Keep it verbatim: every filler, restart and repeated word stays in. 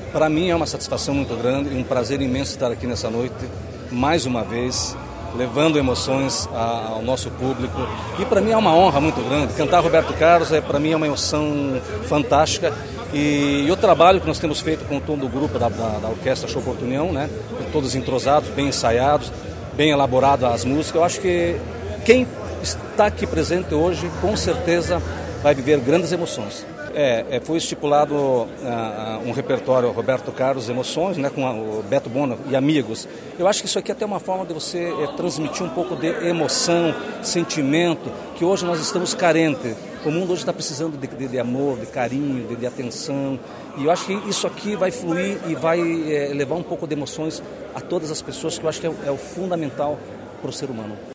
Para mim é uma satisfação muito grande e um prazer imenso estar aqui nessa noite, mais uma vez, levando emoções ao nosso público. E para mim é uma honra muito grande. Cantar Roberto Carlos, é, para mim é uma emoção fantástica. E, e o trabalho que nós temos feito com todo o grupo da, da, da Orquestra Show Porto União, né? Todos entrosados, bem ensaiados, bem elaboradas as músicas. Eu acho que quem está aqui presente hoje, com certeza, vai viver grandes emoções. É, é, foi estipulado uh, um repertório Roberto Carlos Emoções, né, com a, o Beto Bona e amigos. Eu acho que isso aqui é até uma forma de você é, transmitir um pouco de emoção, sentimento, que hoje nós estamos carentes. O mundo hoje está precisando de, de, de amor, de carinho, de, de atenção. E eu acho que isso aqui vai fluir e vai é, levar um pouco de emoções a todas as pessoas, que eu acho que é, é o fundamental para o ser humano.